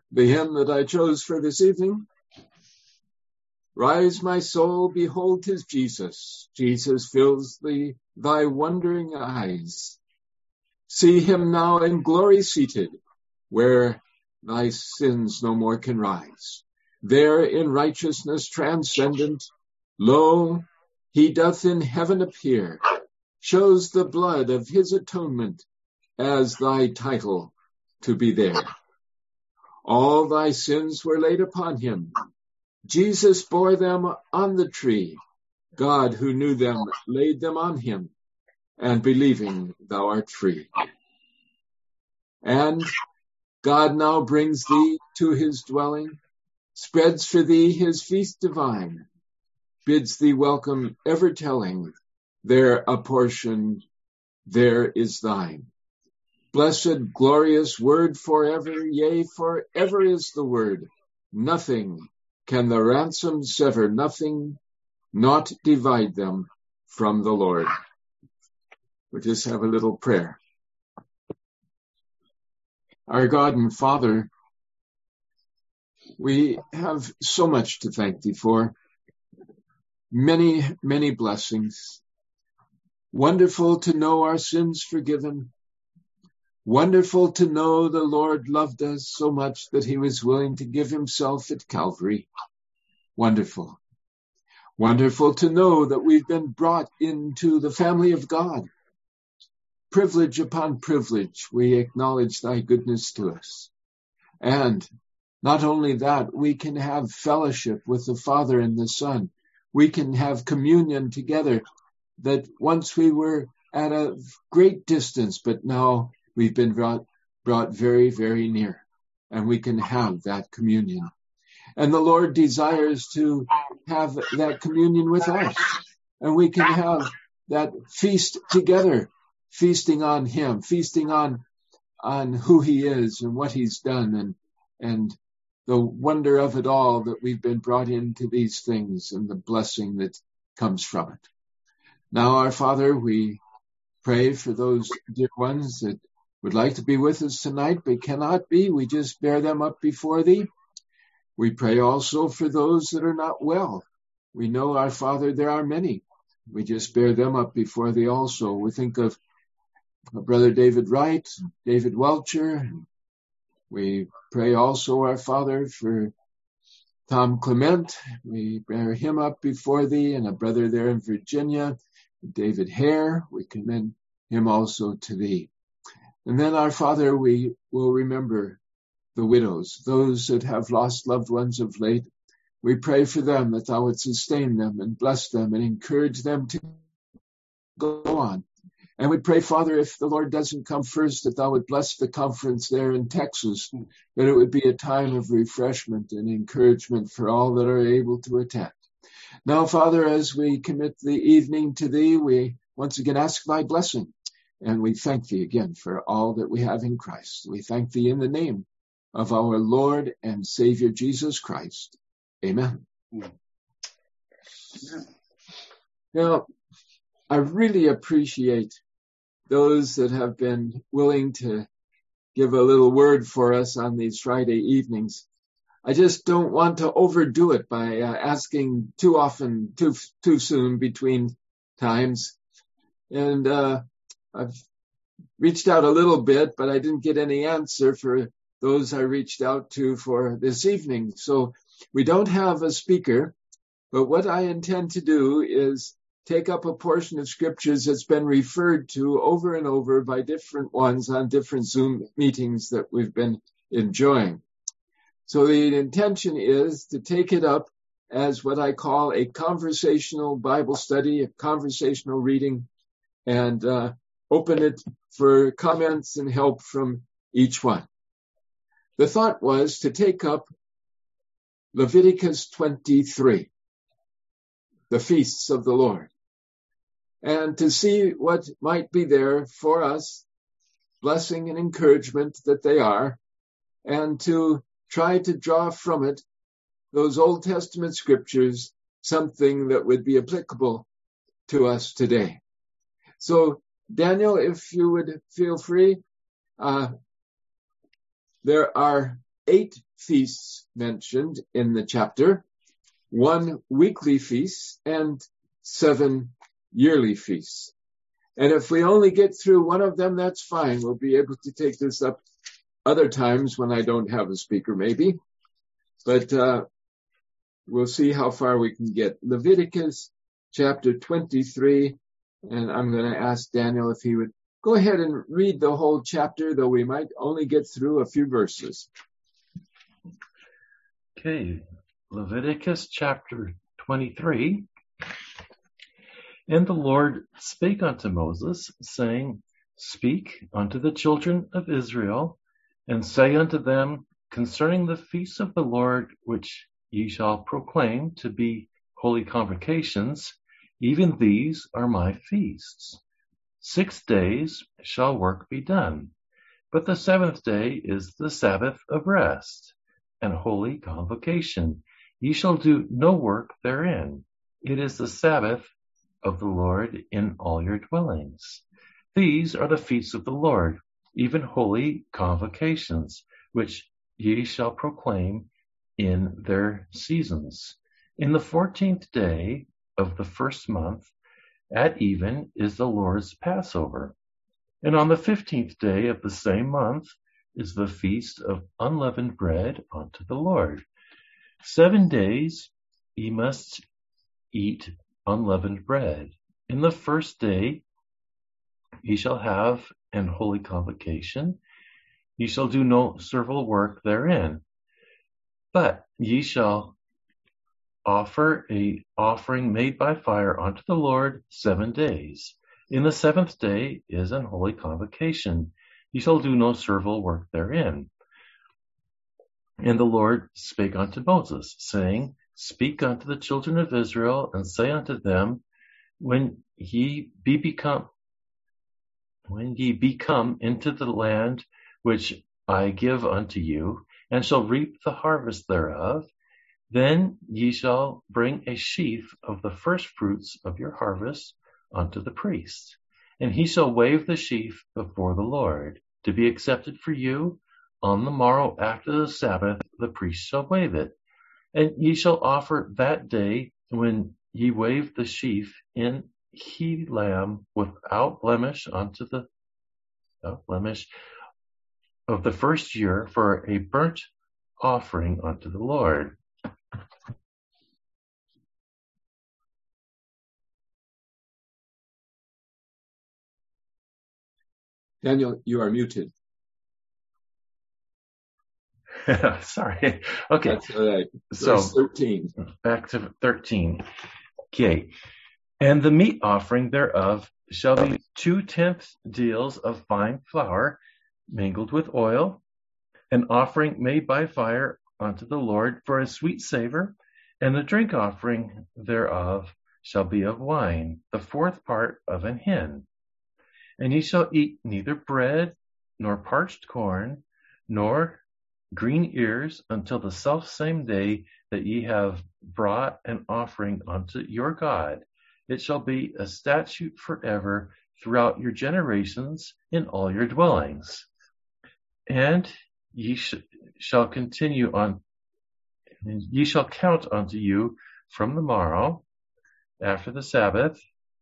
The hymn that I chose for this evening, Rise, my soul, behold 'tis Jesus. Jesus fills thy wondering eyes. See him now in glory seated, where thy sins no more can rise. There in righteousness transcendent, lo, he doth in heaven appear, shows the blood of his atonement as thy title to be there. All thy sins were laid upon him. Jesus bore them on the tree. God, who knew them, laid them on him, and believing thou art free. And God now brings thee to his dwelling, spreads for thee his feast divine, bids thee welcome, ever telling, there a portion, there is thine. Blessed, glorious word forever, yea, forever is the word. Nothing can the ransom sever, nothing, not divide them from the Lord. We'll just have a little prayer. Our God and Father, we have so much to thank thee for. Many, many blessings. Wonderful to know our sins forgiven. Wonderful to know the Lord loved us so much that he was willing to give himself at Calvary. Wonderful. Wonderful to know that we've been brought into the family of God. Privilege upon privilege, we acknowledge thy goodness to us. And not only that, we can have fellowship with the Father and the Son. We can have communion together, that once we were at a great distance, but now we've been brought very, very near, and we can have that communion. And the Lord desires to have that communion with us, and we can have that feast together, feasting on him, feasting on who he is and what he's done, and the wonder of it all, that we've been brought into these things and the blessing that comes from it. Now, our Father, we pray for those dear ones that would like to be with us tonight but cannot be. We just bear them up before thee. We pray also for those that are not well. We know, our Father, there are many. We just bear them up before thee also. We think of Brother David Wright, David Welcher. We pray also, our Father, for Tom Clement. We bear him up before thee, and a brother there in Virginia, David Hare. We commend him also to thee. And then, our Father, we will remember the widows, those that have lost loved ones of late. We pray for them, that thou would sustain them and bless them and encourage them to go on. And we pray, Father, if the Lord doesn't come first, that thou would bless the conference there in Texas, that it would be a time of refreshment and encouragement for all that are able to attend. Now, Father, as we commit the evening to thee, we once again ask thy blessing. And we thank thee again for all that we have in Christ. We thank thee in the name of our Lord and Savior Jesus Christ. Amen. Now, I really appreciate those that have been willing to give a little word for us on these Friday evenings. I just don't want to overdo it by asking too often, too soon between times. And I've reached out a little bit, but I didn't get any answer for those I reached out to for this evening. So we don't have a speaker, but what I intend to do is take up a portion of scriptures that's been referred to over and over by different ones on different Zoom meetings that we've been enjoying. So the intention is to take it up as what I call a conversational Bible study, a conversational reading, and open it for comments and help from each one. The thought was to take up Leviticus 23, the feasts of the Lord, and to see what might be there for us, blessing and encouragement that they are, and to try to draw from it, those Old Testament scriptures, something that would be applicable to us today. So, Daniel, if you would feel free, there are 8 feasts mentioned in the chapter, 1 weekly feast and 7 yearly feasts. And if we only get through one of them, that's fine. We'll be able to take this up other times when I don't have a speaker, maybe. But we'll see how far we can get. Leviticus chapter 23, and I'm going to ask Daniel if he would go ahead and read the whole chapter, though we might only get through a few verses. Okay, Leviticus chapter 23. And the Lord spake unto Moses, saying, Speak unto the children of Israel, and say unto them concerning the feasts of the Lord, which ye shall proclaim to be holy convocations, even these are my feasts. 6 days shall work be done, but the 7th day is the Sabbath of rest, and holy convocation. Ye shall do no work therein. It is the Sabbath of the Lord in all your dwellings. These are the feasts of the Lord, even holy convocations, which ye shall proclaim in their seasons. In the 14th day of the 1st month, at even, is the Lord's Passover. And on the 15th day of the same month is the feast of unleavened bread unto the Lord. 7 days ye must eat unleavened bread. In the 1st day ye shall have an holy convocation. Ye shall do no servile work therein, but ye shall offer a offering made by fire unto the Lord 7 days. In the 7th day is an holy convocation. Ye shall do no servile work therein. And the Lord spake unto Moses, saying, Speak unto the children of Israel, and say unto them, when ye be come into the land which I give unto you, and shall reap the harvest thereof, then ye shall bring a sheaf of the first fruits of your harvest unto the priest, and he shall wave the sheaf before the Lord, to be accepted for you. On the morrow after the Sabbath the priest shall wave it, and ye shall offer that day when ye wave the sheaf in he lamb without blemish unto the blemish of the 1st year for a burnt offering unto the Lord. Daniel, you are muted. Sorry. Okay. That's all right. Verse 13. Back to 13. Okay. And the meat offering thereof shall be 2/10 deals of fine flour mingled with oil, an offering made by fire unto the Lord for a sweet savor, and the drink offering thereof shall be of wine, the 4th part of an hin. And ye shall eat neither bread, nor parched corn, nor green ears, until the selfsame day that ye have brought an offering unto your God. It shall be a statute forever throughout your generations in all your dwellings. And ye shall continue on, and ye shall count unto you from the morrow after the Sabbath,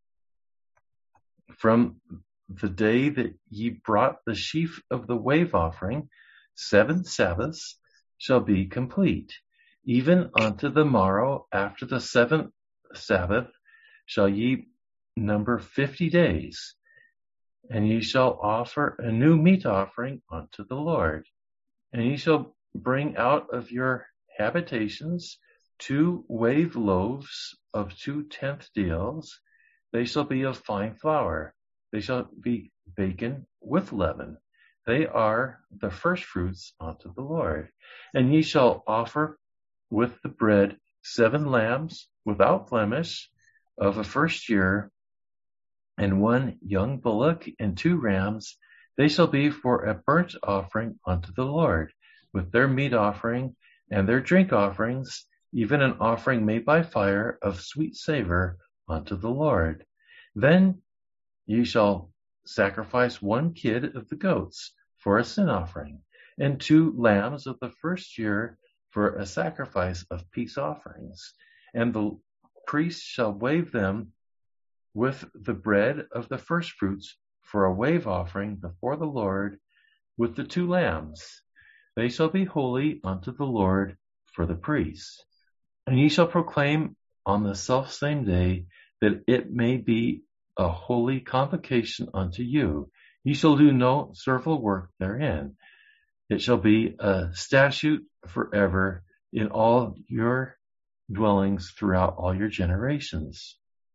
from the day that ye brought the sheaf of the wave offering, 7 Sabbaths shall be complete. Even unto the morrow after the 7th Sabbath shall ye number 50 days. And ye shall offer a new meat offering unto the Lord. And ye shall bring out of your habitations 2 wave loaves of 2/10 deals. They shall be of fine flour. They shall be baken with leaven. They are the first fruits unto the Lord. And ye shall offer with the bread 7 lambs without blemish of a 1st year, and 1 young bullock and 2 rams. They shall be for a burnt offering unto the Lord, with their meat offering and their drink offerings, even an offering made by fire of sweet savor unto the Lord. Then ye shall sacrifice 1 kid of the goats for a sin offering, and 2 lambs of the first year for a sacrifice of peace offerings. And the priest shall wave them with the bread of the firstfruits for a wave offering before the Lord with the 2 lambs. They shall be holy unto the Lord for the priests. And ye shall proclaim on the selfsame day that it may be a holy convocation unto you. Ye shall do no servile work therein. It shall be a statute forever in all your dwellings throughout all your generations.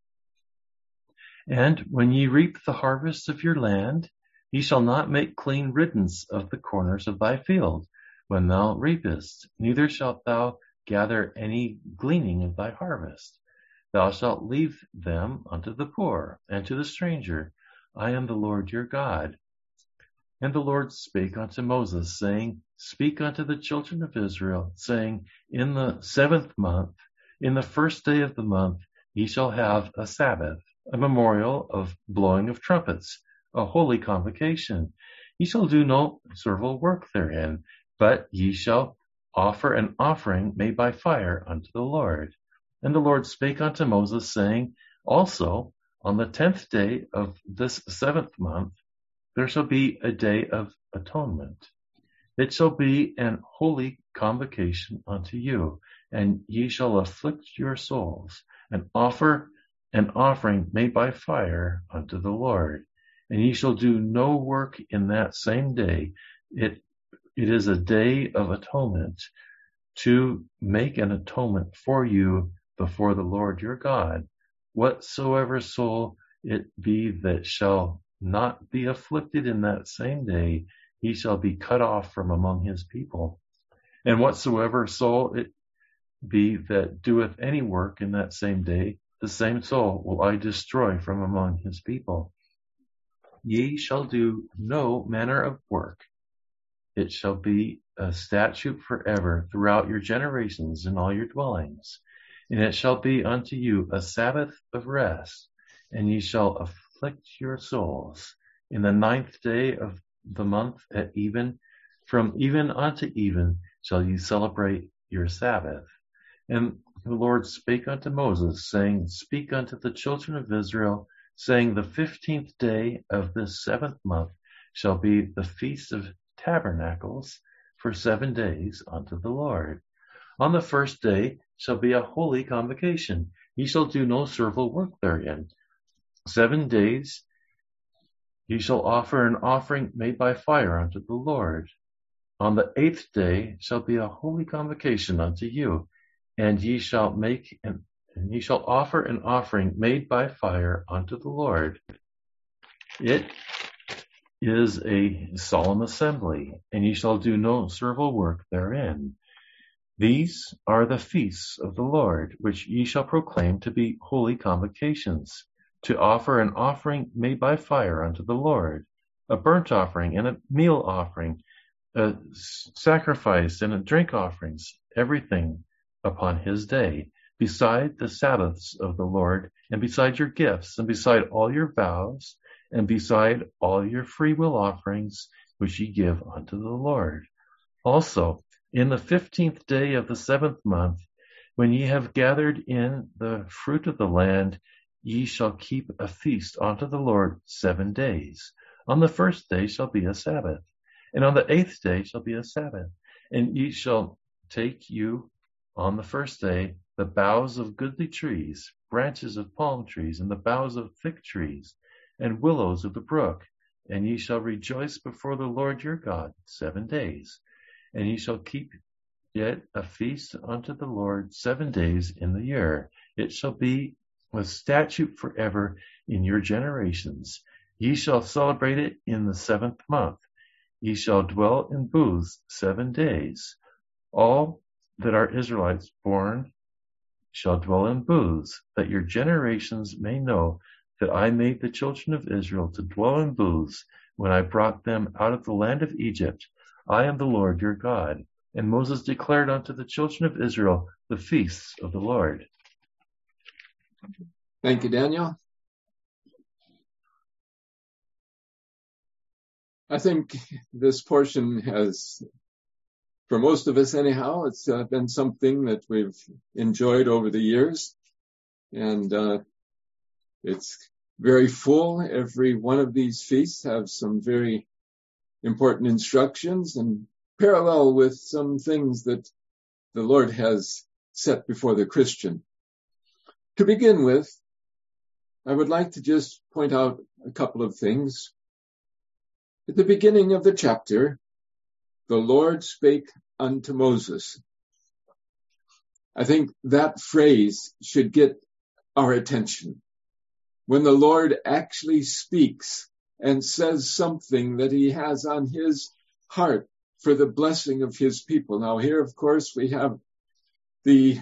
And when ye reap the harvest of your land, ye shall not make clean riddance of the corners of thy field when thou reapest, neither shalt thou gather any gleaning of thy harvest. Thou shalt leave them unto the poor and to the stranger. I am the Lord your God. And the Lord spake unto Moses, saying, Speak unto the children of Israel, saying, In the 7th month, in the first day of the month, ye shall have a Sabbath, a memorial of blowing of trumpets, a holy convocation. Ye shall do no servile work therein, but ye shall offer an offering made by fire unto the Lord. And the Lord spake unto Moses, saying, Also, on the 10th day of this 7th month, there shall be a day of atonement. It shall be an holy convocation unto you, and ye shall afflict your souls, and offer an offering made by fire unto the Lord. And ye shall do no work in that same day. It is a day of atonement, to make an atonement for you before the Lord your God. Whatsoever soul it be that shall not be afflicted in that same day, he shall be cut off from among his people. And whatsoever soul it be that doeth any work in that same day, the same soul will I destroy from among his people. Ye shall do no manner of work. It shall be a statute forever throughout your generations in all your dwellings. And it shall be unto you a Sabbath of rest, and ye shall afflict your souls. In the 9th day of the month at even, from even unto even, shall ye celebrate your Sabbath. And the Lord spake unto Moses, saying, Speak unto the children of Israel, saying, The 15th day of this 7th month shall be the feast of tabernacles for 7 days unto the Lord. On the first day shall be a holy convocation. Ye shall do no servile work therein. 7 days ye shall offer an offering made by fire unto the Lord. On the 8th day shall be a holy convocation unto you, and ye shall offer an offering made by fire unto the Lord. It is a solemn assembly, and ye shall do no servile work therein. These are the feasts of the Lord, which ye shall proclaim to be holy convocations, to offer an offering made by fire unto the Lord, a burnt offering and a meal offering, a sacrifice and a drink offerings, everything upon his day, beside the Sabbaths of the Lord, and beside your gifts, and beside all your vows, and beside all your freewill offerings, which ye give unto the Lord. Also, in the 15th day of the 7th month, when ye have gathered in the fruit of the land, ye shall keep a feast unto the Lord 7 days. On the 1st day shall be a Sabbath, and on the 8th day shall be a Sabbath. And ye shall take you on the 1st day the boughs of goodly trees, branches of palm trees, and the boughs of thick trees, and willows of the brook, and ye shall rejoice before the Lord your God 7 days. And ye shall keep yet a feast unto the Lord 7 days in the year. It shall be a statute forever in your generations. Ye shall celebrate it in the 7th month. Ye shall dwell in booths 7 days. All that are Israelites born shall dwell in booths, that your generations may know that I made the children of Israel to dwell in booths when I brought them out of the land of Egypt. I am the Lord your God. And Moses declared unto the children of Israel the feasts of the Lord. Thank you, Daniel. I think this portion has, for most of us anyhow, it's been something that we've enjoyed over the years. And it's very full. Every one of these feasts have some very important instructions and parallel with some things that the Lord has set before the Christian. To begin with, I would like to just point out a couple of things. At the beginning of the chapter, the Lord spake unto Moses. I think that phrase should get our attention. When the Lord actually speaks and says something that he has on his heart for the blessing of his people. Now here, of course, we have the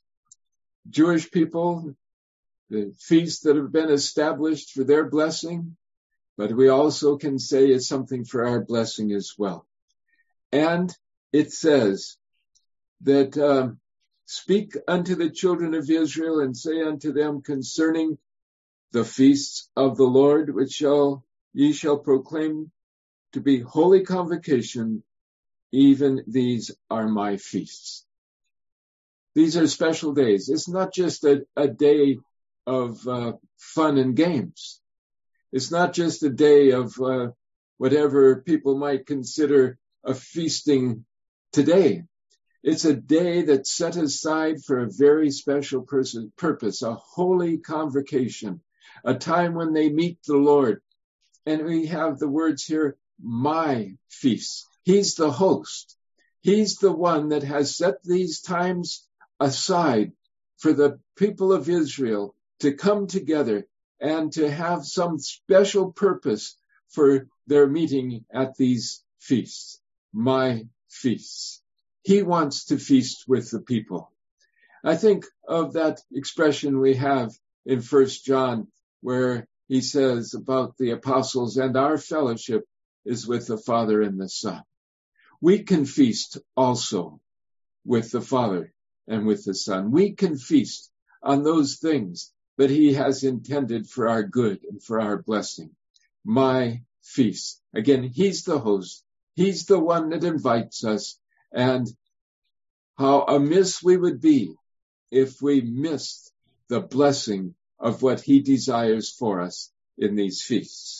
Jewish people, the feasts that have been established for their blessing, but we also can say it's something for our blessing as well. And it says that speak unto the children of Israel and say unto them concerning the feasts of the Lord, which ye shall proclaim to be holy convocation, even these are my feasts. These are special days. It's not just a day of fun and games. It's not just a day of whatever people might consider a feasting today. It's a day that's set aside for a very special purpose, a holy convocation, a time when they meet the Lord. And we have the words here, my feasts. He's the host. He's the one that has set these times aside for the people of Israel to come together and to have some special purpose for their meeting at these feasts. My feasts. He wants to feast with the people. I think of that expression we have in 1 John where he says about the apostles, and our fellowship is with the Father and the Son. We can feast also with the Father and with the Son. We can feast on those things that he has intended for our good and for our blessing. My feast. Again, he's the host. He's the one that invites us. And how amiss we would be if we missed the blessing of what he desires for us in these feasts.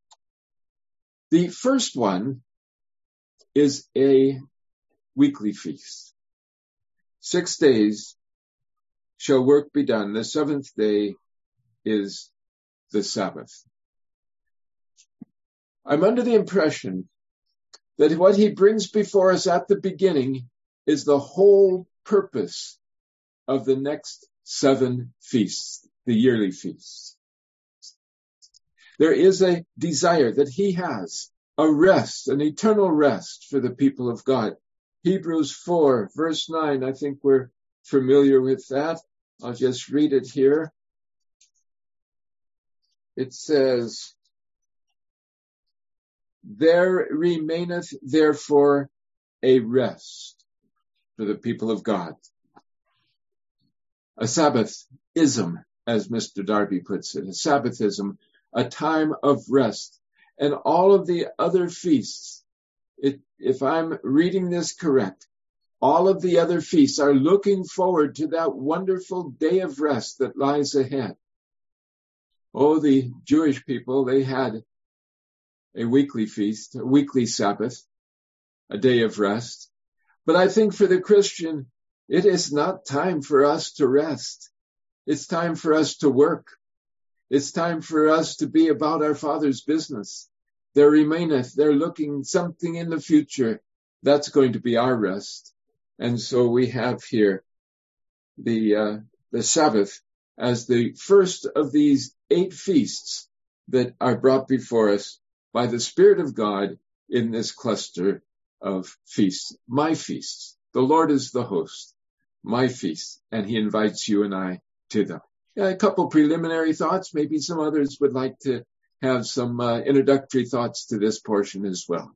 The first one is a weekly feast. 6 days shall work be done. The seventh day is the Sabbath. I'm under the impression that what he brings before us at the beginning is the whole purpose of the next 7 feasts, the yearly feasts. There is a desire that he has, a rest, an eternal rest for the people of God. Hebrews 4, verse 9, I think we're familiar with that. I'll just read it here. It says, there remaineth therefore a rest for the people of God. A Sabbathism, as Mr. Darby puts it, a Sabbathism, a time of rest. And all of the other feasts, if I'm reading this correct, all of the other feasts are looking forward to that wonderful day of rest that lies ahead. Oh, the Jewish people, they had a weekly feast, a weekly Sabbath, a day of rest. But I think for the Christian, it is not time for us to rest. It's time for us to work. It's time for us to be about our Father's business. There remaineth, they're looking something in the future. That's going to be our rest. And so we have here the Sabbath as the first of these 8 feasts that are brought before us by the Spirit of God in this cluster of feasts. My feasts. The Lord is the host. My feasts. And he invites you and I to them. A couple preliminary thoughts. Maybe some others would like to have some introductory thoughts to this portion as well.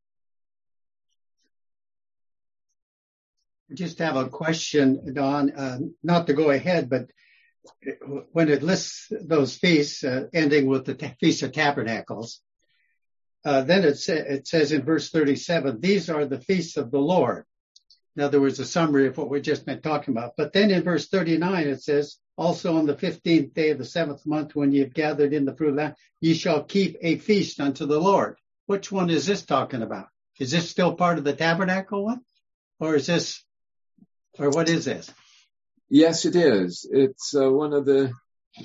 Just have a question, Don, not to go ahead, but when it lists those feasts, ending with the Feast of Tabernacles, then it says in verse 37, these are the feasts of the Lord. In other words, a summary of what we've just been talking about. But then in verse 39, it says, also on the 15th day of the 7th month, when ye have gathered in the fruit of the land, ye shall keep a feast unto the Lord. Which one is this talking about? Is this still part of the tabernacle one? Or is this, or what is this? Yes, it is. It's one of the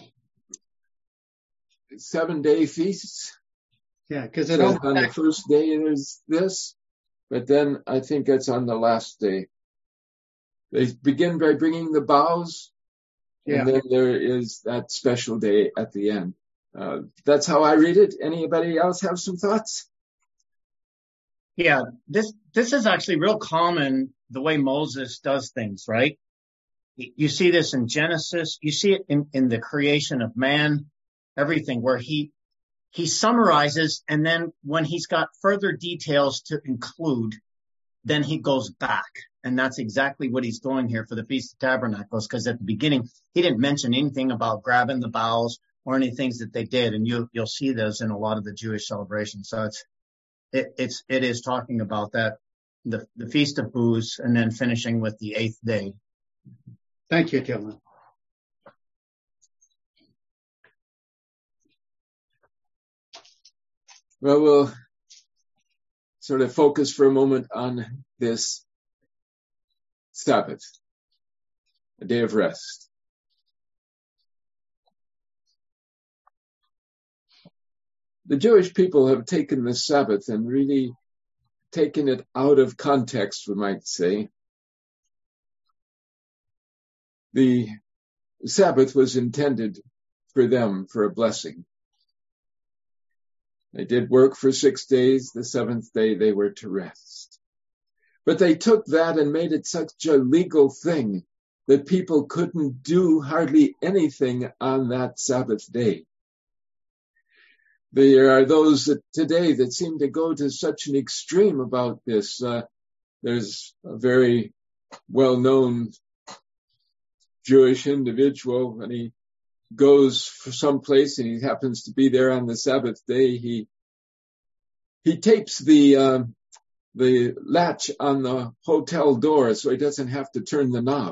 7-day feasts. Yeah, because So on the first day there's this, but then I think it's on the last day. They begin by bringing the boughs, and then there is that special day at the end. That's how I read it. Anybody else have some thoughts? Yeah, this is actually real common, the way Moses does things, right? You see this in Genesis. You see it in the creation of man, everything, where he summarizes, and then when he's got further details to include, then he goes back. And that's exactly what he's doing here for the Feast of Tabernacles, because at the beginning, he didn't mention anything about grabbing the boughs or any things that they did. And you'll see those in a lot of the Jewish celebrations. So it is talking about that, the Feast of Booths, and then finishing with the 8th day. Thank you, Tillman. Well, we'll sort of focus for a moment on this Sabbath, a day of rest. The Jewish people have taken the Sabbath and really taken it out of context, we might say. The Sabbath was intended for them for a blessing. They did work for 6 days. The 7th day they were to rest. But they took that and made it such a legal thing that people couldn't do hardly anything on that Sabbath day. There are those that today that seem to go to such an extreme about this. There's a very well-known Jewish individual, when he goes for some place and he happens to be there on the Sabbath day, he tapes the latch on the hotel door so he doesn't have to turn the knob.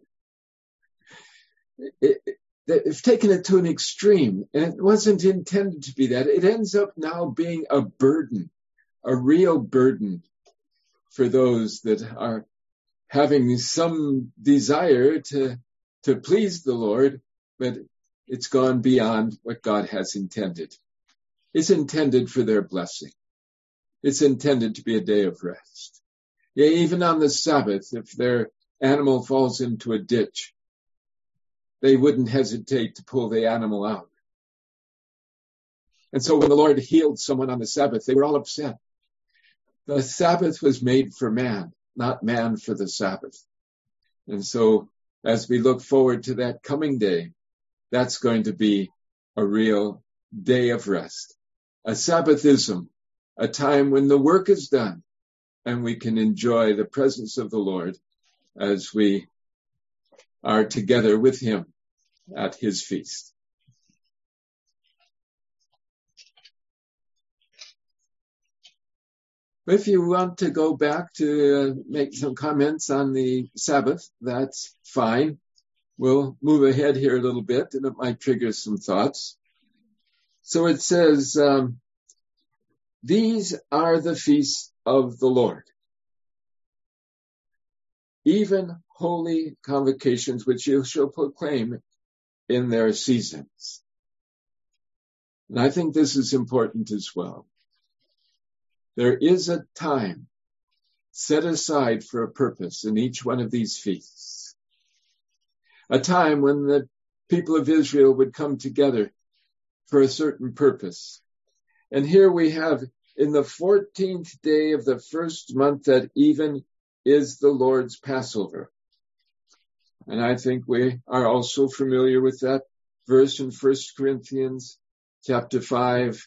They've taken it to an extreme, and it wasn't intended to be that. It ends up now being a burden, a real burden for those that are having some desire to please the Lord, but it's gone beyond what God has intended. It's intended for their blessing. It's intended to be a day of rest. Yeah, even on the Sabbath, if their animal falls into a ditch, they wouldn't hesitate to pull the animal out. And so when the Lord healed someone on the Sabbath, they were all upset. The Sabbath was made for man, not man for the Sabbath. And so as we look forward to that coming day, that's going to be a real day of rest, a Sabbathism, a time when the work is done and we can enjoy the presence of the Lord as we are together with him at his feast. If you want to go back to make some comments on the Sabbath, that's fine. We'll move ahead here a little bit, and it might trigger some thoughts. So it says, these are the feasts of the Lord, even holy convocations, which you shall proclaim in their seasons. And I think this is important as well. There is a time set aside for a purpose in each one of these feasts. A time when the people of Israel would come together for a certain purpose. And here we have in the 14th day of the first month at even is the Lord's Passover. And I think we are also familiar with that verse in 1 Corinthians chapter 5.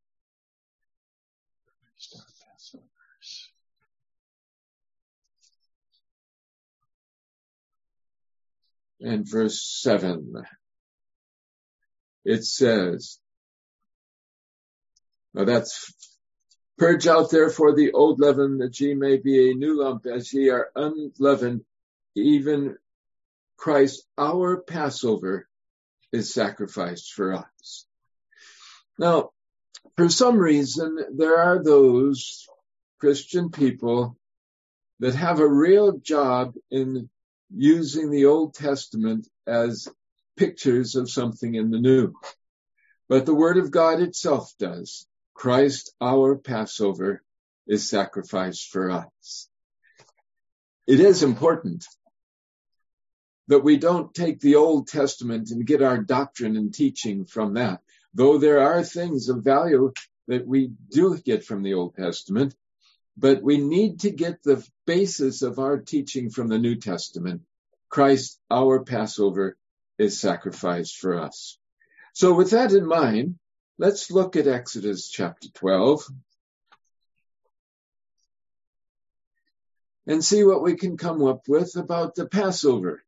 And verse 7, it says, now that's Purge out therefore the old leaven, that ye may be a new lump, as ye are unleavened. Even Christ, our Passover, is sacrificed for us. Now, for some reason, there are those Christian people that have a real job in using the Old Testament as pictures of something in the New. But the Word of God itself does. Christ, our Passover, is sacrificed for us. It is important that we don't take the Old Testament and get our doctrine and teaching from that. Though there are things of value that we do get from the Old Testament, but we need to get the basis of our teaching from the New Testament. Christ, our Passover, is sacrificed for us. So with that in mind, let's look at Exodus chapter 12 and see what we can come up with about the Passover.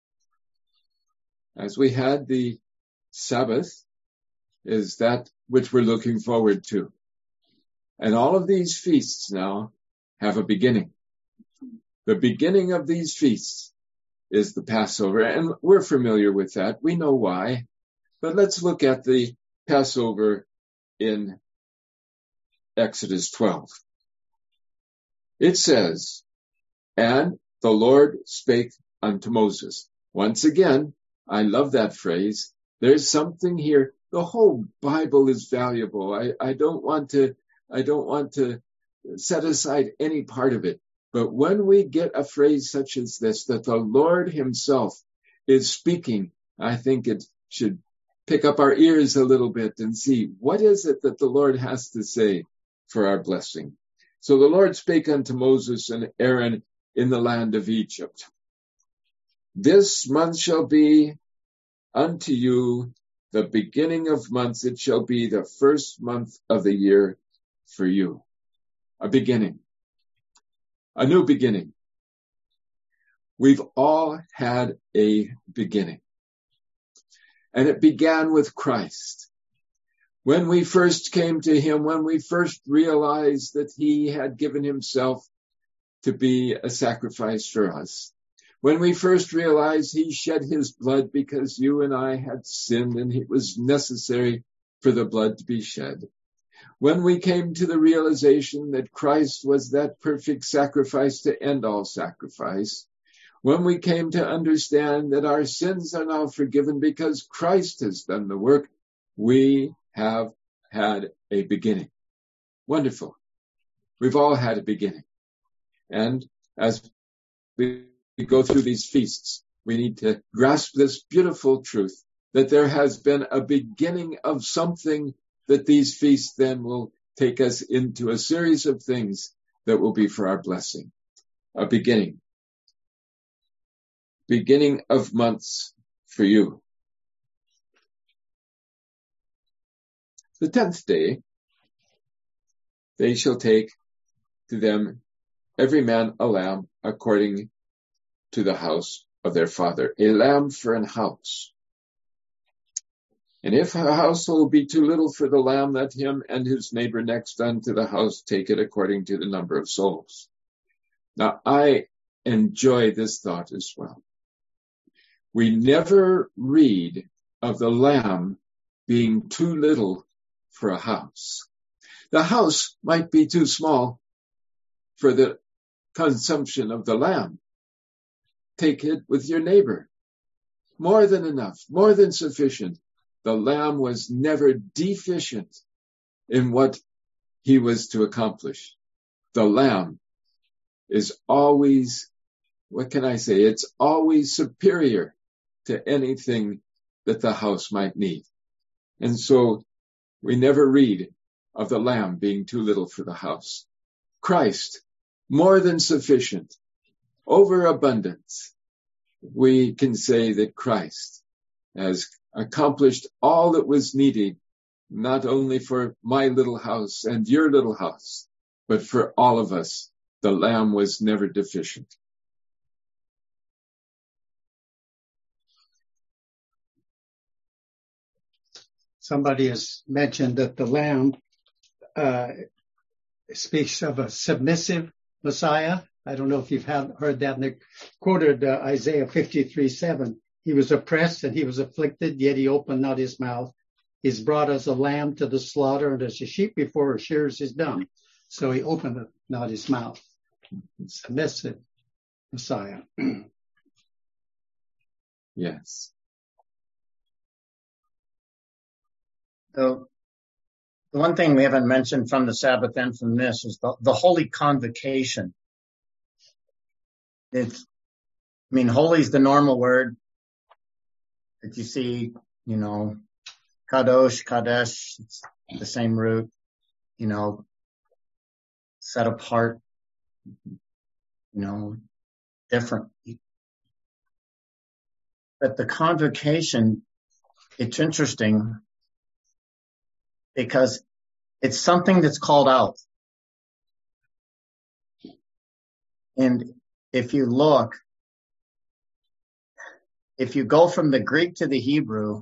As we had the Sabbath, is that which we're looking forward to. And all of these feasts now have a beginning. The beginning of these feasts is the Passover, and we're familiar with that. We know why. But let's look at the Passover in Exodus 12. It says, "And the Lord spake unto Moses." Once again, I love that phrase. There's something here. The whole Bible is valuable. I don't want to set aside any part of it. But when we get a phrase such as this, that the Lord himself is speaking, I think it should pick up our ears a little bit and see what is it that the Lord has to say for our blessing. So the Lord spake unto Moses and Aaron in the land of Egypt. "This month shall be unto you the beginning of months. It shall be the first month of the year for you." A beginning. A new beginning. We've all had a beginning. And it began with Christ. When we first came to him, when we first realized that he had given himself to be a sacrifice for us, when we first realized he shed his blood because you and I had sinned and it was necessary for the blood to be shed, when we came to the realization that Christ was that perfect sacrifice to end all sacrifice, when we came to understand that our sins are now forgiven because Christ has done the work, we have had a beginning. Wonderful. We've all had a beginning. And as we go through these feasts, we need to grasp this beautiful truth that there has been a beginning of something, that these feasts then will take us into a series of things that will be for our blessing. A beginning. Beginning of months for you. The 10th day, they shall take to them every man a lamb according to the house of their father, a lamb for an house. And if a household be too little for the lamb, let him and his neighbor next unto the house take it according to the number of souls. Now, I enjoy this thought as well. We never read of the lamb being too little for a house. The house might be too small for the consumption of the lamb. Take it with your neighbor. More than enough, more than sufficient. The lamb was never deficient in what he was to accomplish. The lamb is always, what can I say? It's always superior to anything that the house might need. And so we never read of the lamb being too little for the house. Christ, more than sufficient, overabundance. We can say that Christ has accomplished all that was needed, not only for my little house and your little house, but for all of us. The lamb was never deficient. Somebody has mentioned that the lamb speaks of a submissive Messiah. I don't know if you've heard that. And they quoted Isaiah 53:7. He was oppressed and he was afflicted, yet he opened not his mouth. He's brought as a lamb to the slaughter, and as a sheep before her shears is dumb. So he opened not his mouth. Submissive Messiah. Yes. So the one thing we haven't mentioned from the Sabbath and from this is the Holy Convocation. Holy is the normal word that you see, Kadosh, Kadesh, it's the same root, set apart, different. But the convocation, it's interesting because it's something that's called out. And if you look, if you go from the Greek to the Hebrew,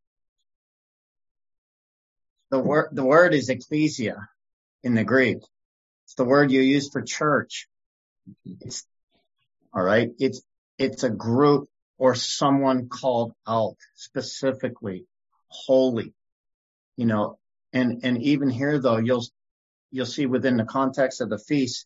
the word is ecclesia in the Greek. It's the word you use for church. It's all right. It's a group or someone called out, specifically holy, and even here though, you'll see within the context of the feast,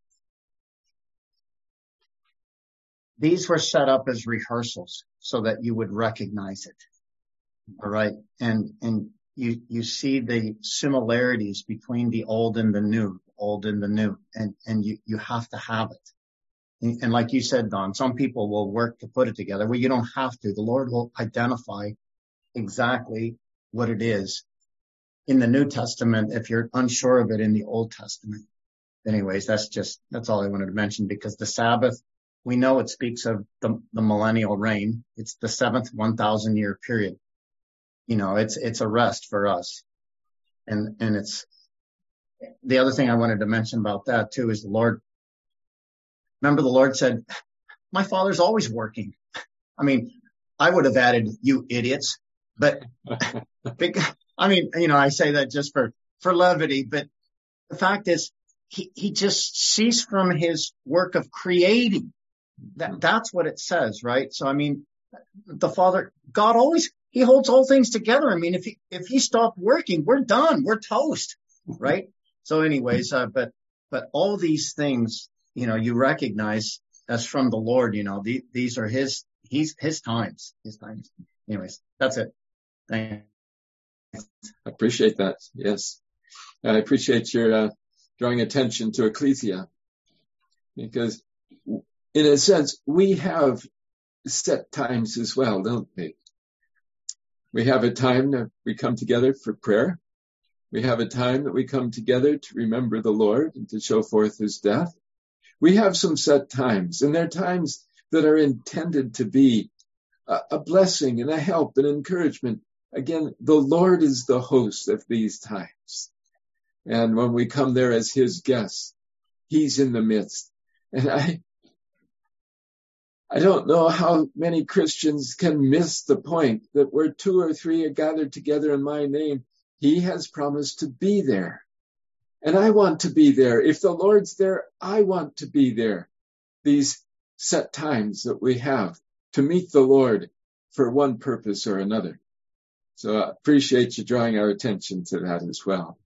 these were set up as rehearsals so that you would recognize it. All right. And you see the similarities between the old and the new, and you have to have it. And like you said, Don, some people will work to put it together. Well, you don't have to. The Lord will identify exactly what it is in the New Testament if you're unsure of it in the Old Testament. Anyways, that's all I wanted to mention, because the Sabbath, we know it speaks of the millennial reign. It's the 7th 1,000-year period. It's a rest for us. And it's the other thing I wanted to mention about that too is the Lord. Remember, the Lord said, my Father's always working. I would have added, you idiots, but I say that just for levity, but the fact is he just ceased from his work of creating. That's what it says, right? So, the Father, God he holds all things together. If he stopped working, we're done. We're toast, right? So anyways, but all these things, you recognize as from the Lord, these are his times. Anyways, that's it. Thanks. I appreciate that. Yes. I appreciate your drawing attention to ecclesia, because in a sense, we have set times as well, don't we? We have a time that we come together for prayer. We have a time that we come together to remember the Lord and to show forth his death. We have some set times, and they're times that are intended to be a blessing and a help and encouragement. Again, the Lord is the host of these times. And when we come there as his guests, he's in the midst. And I don't know how many Christians can miss the point that where 2 or 3 are gathered together in my name, he has promised to be there. And I want to be there. If the Lord's there, I want to be there. These set times that we have to meet the Lord for one purpose or another. So I appreciate you drawing our attention to that as well.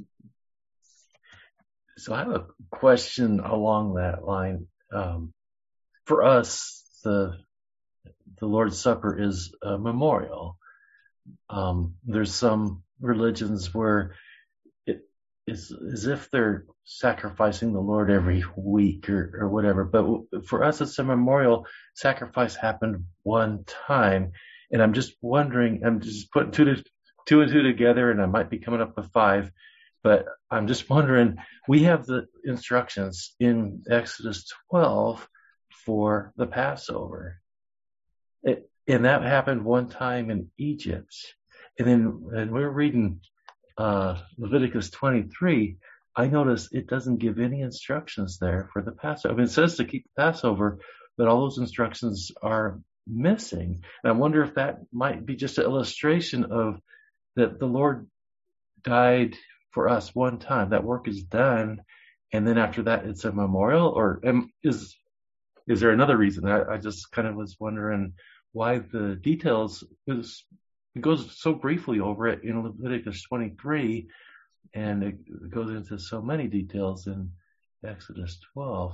So I have a question along that line. For us, the Lord's Supper is a memorial. There's some religions where it's as if they're sacrificing the Lord every week or whatever. But for us, it's a memorial. Sacrifice happened one time. And I'm just wondering, I'm just putting two and two together, and I might be coming up with 5. But I'm just wondering, we have the instructions in Exodus 12 for the Passover. And that happened one time in Egypt. And we're reading Leviticus 23. I notice it doesn't give any instructions there for the Passover. It says to keep the Passover, but all those instructions are missing. And I wonder if that might be just an illustration of that the Lord died for us one time. That work is done. and then after that it's a memorial, or is there another reason? I just kind of was wondering why the details, it goes so briefly over it in Leviticus 23, and it goes into so many details in Exodus 12.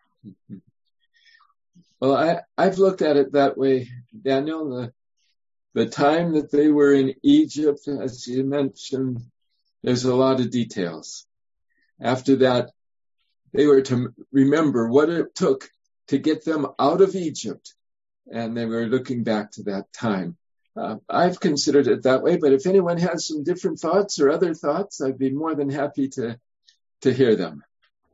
Well, I've looked at it that way, Daniel. The time that they were in Egypt, as you mentioned, there's a lot of details. After that, they were to remember what it took to get them out of Egypt, and they were looking back to that time. I've considered it that way, but if anyone has some different thoughts or other thoughts, I'd be more than happy to hear them.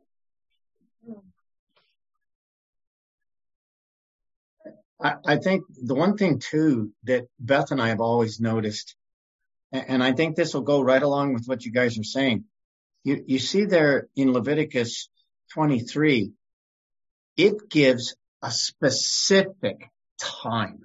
I think the one thing too that Beth and I have always noticed, and I think this will go right along with what you guys are saying. You see there in Leviticus 23, it gives a specific time.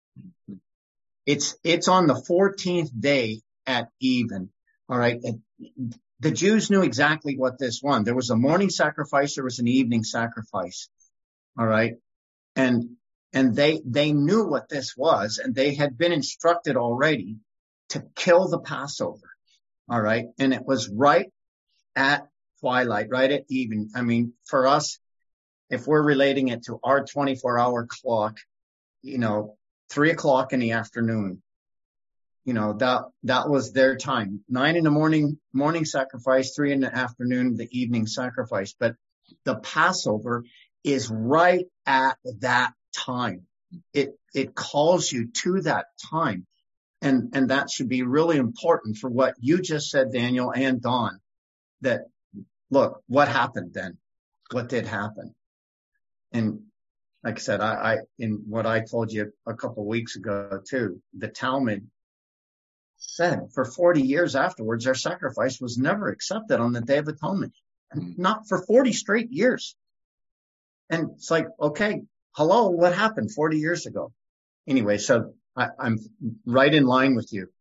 It's on the 14th day at even. All right. The Jews knew exactly what this was. There was a morning sacrifice. There was an evening sacrifice. All right. And they knew what this was, and they had been instructed already to kill the Passover. All right. And it was right at twilight, right at even. I mean, for us, if we're relating it to our 24-hour clock, 3:00 in the afternoon, that was their time. 9 a.m, morning sacrifice, 3 p.m, the evening sacrifice. But the Passover is right at that time. It calls you to that time. And that should be really important for what you just said, Daniel and Don, that look, what happened then? What did happen? And like I said, I in what I told you a couple of weeks ago too, the Talmud said for 40 years afterwards, their sacrifice was never accepted on the Day of Atonement. Not for 40 straight years. And it's like, okay, hello, what happened 40 years ago? Anyway, so I'm right in line with you.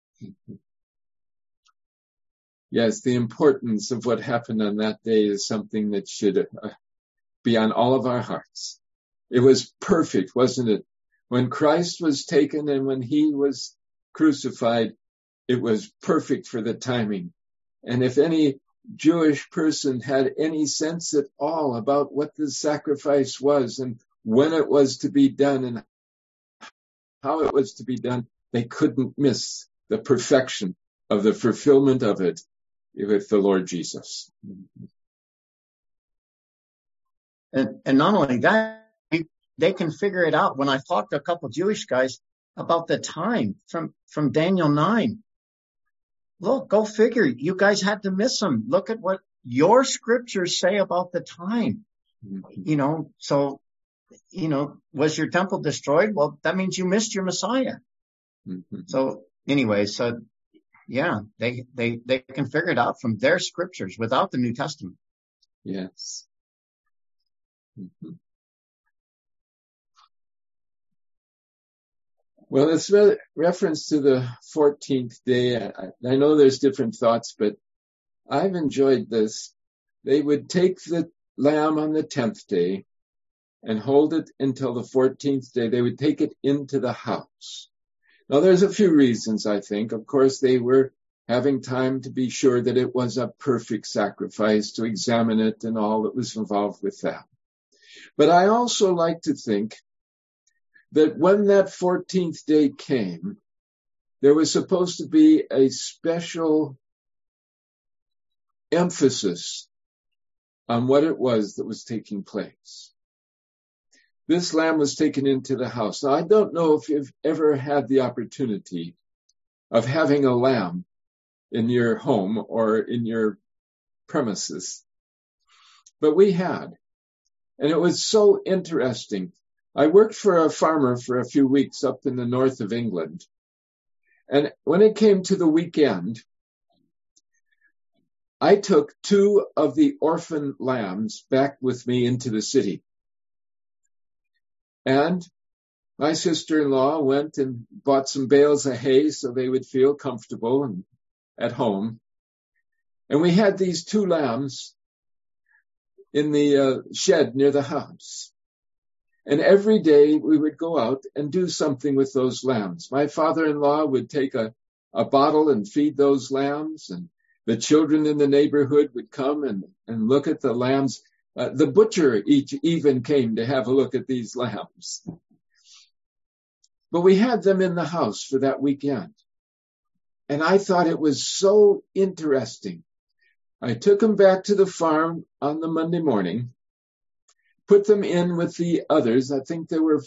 Yes, the importance of what happened on that day is something that should be on all of our hearts. It was perfect, wasn't it? When Christ was taken and when he was crucified, it was perfect for the timing. And if any Jewish person had any sense at all about what the sacrifice was and when it was to be done and how it was to be done, they couldn't miss the perfection of the fulfillment of it with the Lord Jesus. And not only that, they can figure it out. When I talked to a couple of Jewish guys about the time from Daniel 9, look, go figure. You guys had to miss them. Look at what your scriptures say about the time. So, was your temple destroyed? Well, that means you missed your Messiah. So anyway, yeah, they can figure it out from their scriptures without the New Testament. Yes. Well, it's reference to the 14th day. I know there's different thoughts, but I've enjoyed this. They would take the lamb on the 10th day and hold it until the 14th day. They would take it into the house. Now, there's a few reasons, I think. Of course, they were having time to be sure that it was a perfect sacrifice, to examine it and all that was involved with that. But I also like to think that when that 14th day came, there was supposed to be a special emphasis on what it was that was taking place. This lamb was taken into the house. Now, I don't know if you've ever had the opportunity of having a lamb in your home or in your premises, but we had. And it was so interesting. I worked for a farmer for a few weeks up in the north of England. And when it came to the weekend, I took 2 of the orphan lambs back with me into the city. And my sister-in-law went and bought some bales of hay so they would feel comfortable and at home. And we had these 2 lambs shed near the house. And every day we would go out and do something with those lambs. My father-in-law would take a bottle and feed those lambs, and the children in the neighborhood would come and look at the lambs. The butcher even came to have a look at these lambs. But we had them in the house for that weekend. And I thought it was so interesting. I took them back to the farm on the Monday morning, put them in with the others. I think there were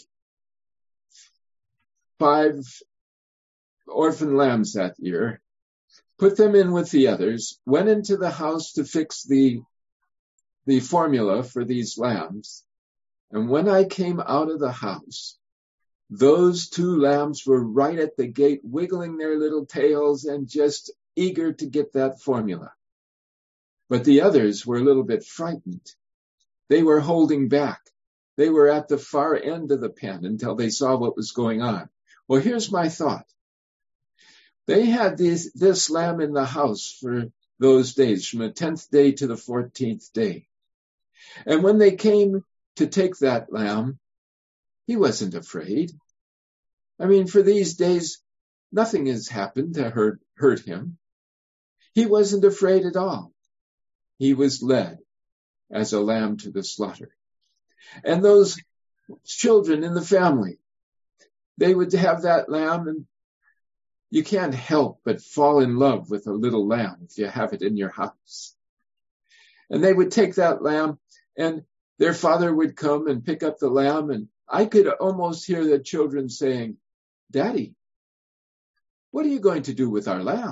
5 orphan lambs that year. Put them in with the others, went into the house to fix the formula for these lambs. And when I came out of the house, those 2 lambs were right at the gate, wiggling their little tails and just eager to get that formula. But the others were a little bit frightened. They were holding back. They were at the far end of the pen until they saw what was going on. Well, here's my thought. They had this lamb in the house for those days, from the 10th day to the 14th day. And when they came to take that lamb, he wasn't afraid. I mean, for these days, nothing has happened to hurt him. He wasn't afraid at all. He was led as a lamb to the slaughter. And those children in the family, they would have that lamb, and you can't help but fall in love with a little lamb if you have it in your house. And they would take that lamb, and their father would come and pick up the lamb, and I could almost hear the children saying, "Daddy, what are you going to do with our lamb?"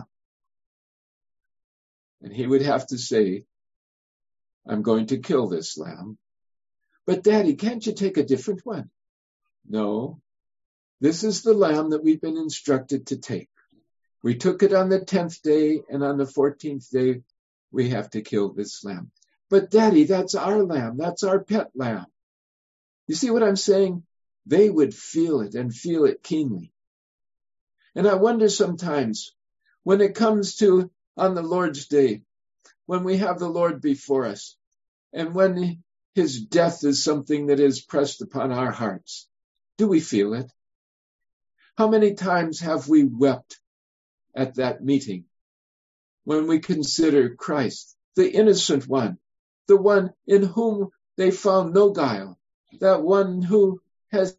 And he would have to say, "I'm going to kill this lamb." "But Daddy, can't you take a different one?" "No, this is the lamb that we've been instructed to take. We took it on the 10th day, and on the 14th day, we have to kill this lamb." "But Daddy, that's our lamb. That's our pet lamb." You see what I'm saying? They would feel it and feel it keenly. And I wonder sometimes, when it comes to on the Lord's Day, when we have the Lord before us, and when his death is something that is pressed upon our hearts, do we feel it? How many times have we wept at that meeting when we consider Christ, the innocent one, the one in whom they found no guile, that one who has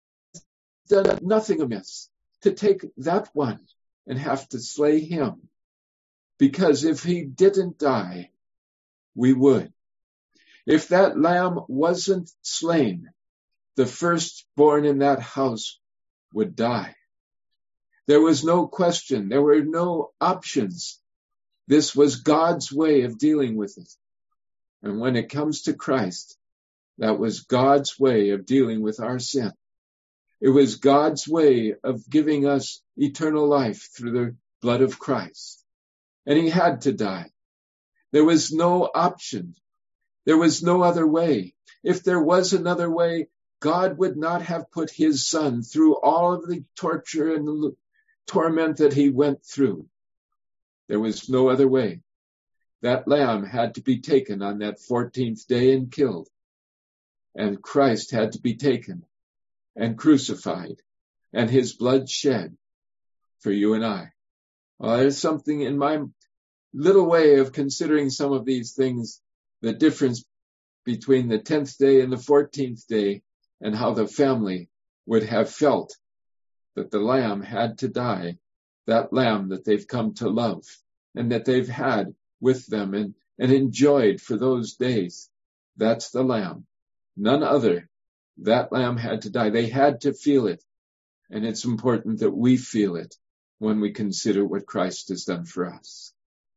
done nothing amiss, to take that one and have to slay him? Because if he didn't die, we would. If that lamb wasn't slain, the firstborn in that house would die. There was no question. There were no options. This was God's way of dealing with it. And when it comes to Christ, that was God's way of dealing with our sin. It was God's way of giving us eternal life through the blood of Christ. And he had to die. There was no option. There was no other way. If there was another way, God would not have put his son through all of the torture and the torment that he went through. There was no other way. That lamb had to be taken on that 14th day and killed. And Christ had to be taken and crucified and his blood shed for you and I. Well, there's something in my little way of considering some of these things, the difference between the 10th day and the 14th day, and how the family would have felt that the lamb had to die, that lamb that they've come to love and that they've had with them and enjoyed for those days. That's the lamb, none other. That lamb had to die. They had to feel it. And it's important that we feel it when we consider what Christ has done for us.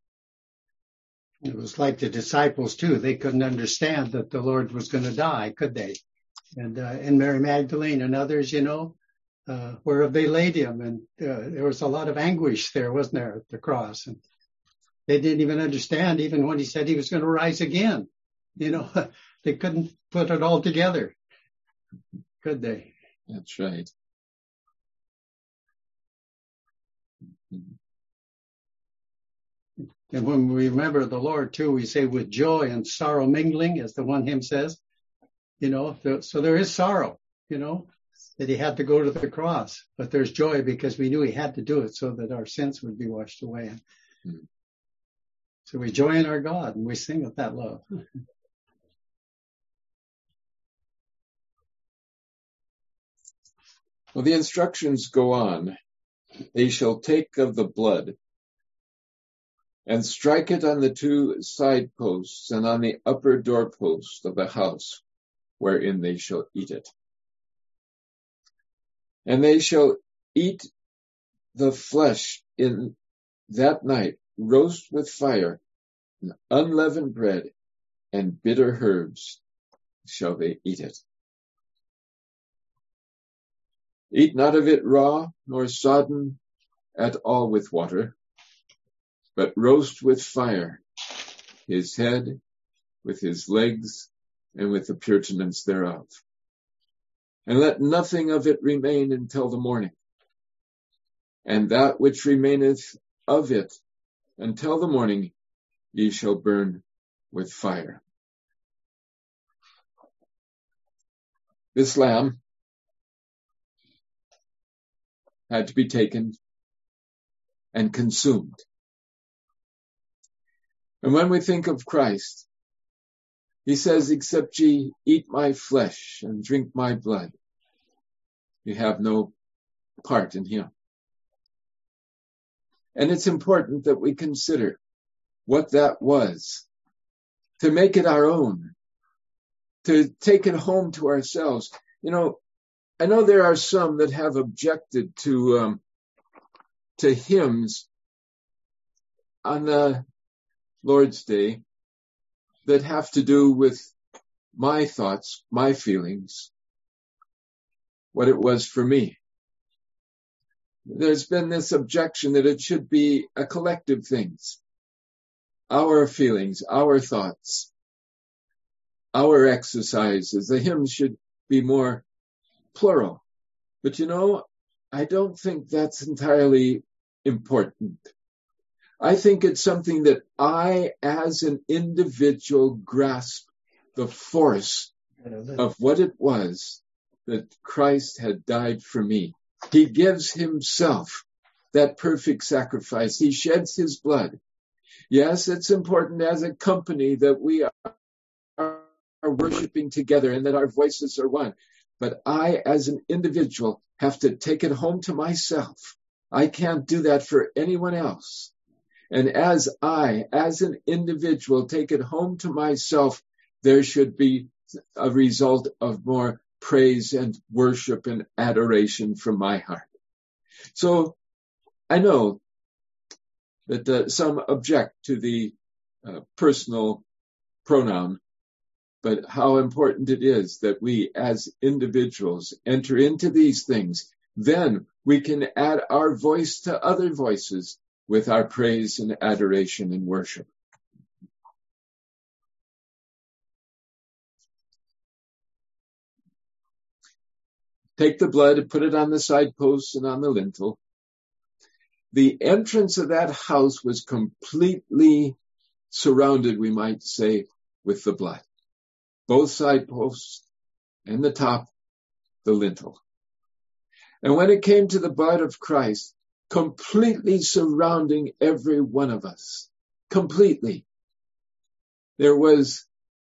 It was like the disciples too. They couldn't understand that the Lord was going to die, could they? And Mary Magdalene and others, where have they laid him? And there was a lot of anguish there, wasn't there, at the cross? And they didn't even understand, even when he said he was going to rise again. They couldn't put it all together, could they? That's right. And when we remember the Lord too, we say with joy and sorrow mingling, as the one hymn says, so there is sorrow, that he had to go to the cross, but there's joy because we knew he had to do it so that our sins would be washed away. Mm-hmm. So we joy in our God and we sing of that love. Well, the instructions go on. They shall take of the blood and strike it on the 2 side posts and on the upper doorpost of the house wherein they shall eat it. And they shall eat the flesh in that night, roast with fire, and unleavened bread, and bitter herbs shall they eat it. Eat not of it raw, nor sodden at all with water, but roast with fire his head, with his legs, and with the purtenance thereof. And let nothing of it remain until the morning. And that which remaineth of it until the morning ye shall burn with fire. This lamb had to be taken and consumed. And when we think of Christ, he says, except ye eat my flesh and drink my blood, you have no part in him. And it's important that we consider what that was, to make it our own, to take it home to ourselves. I know there are some that have objected to hymns on the Lord's Day that have to do with my thoughts, my feelings, what it was for me. There's been this objection that it should be a collective thing. Our feelings, our thoughts, our exercises. The hymns should be more plural. But I don't think that's entirely important. I think it's something that I, as an individual, grasp the force of what it was that Christ had died for me. He gives himself, that perfect sacrifice. He sheds his blood. Yes, it's important as a company that we are worshiping together and that our voices are one. But I, as an individual, have to take it home to myself. I can't do that for anyone else. And as I, as an individual, take it home to myself, there should be a result of more praise and worship and adoration from my heart. So I know that some object to the personal pronoun, but how important it is that we as individuals enter into these things. Then we can add our voice to other voices with our praise and adoration and worship. Take the blood and put it on the side posts and on the lintel. The entrance of that house was completely surrounded, we might say, with the blood. Both side posts and the top, the lintel. And when it came to the blood of Christ, completely surrounding every one of us, completely, there was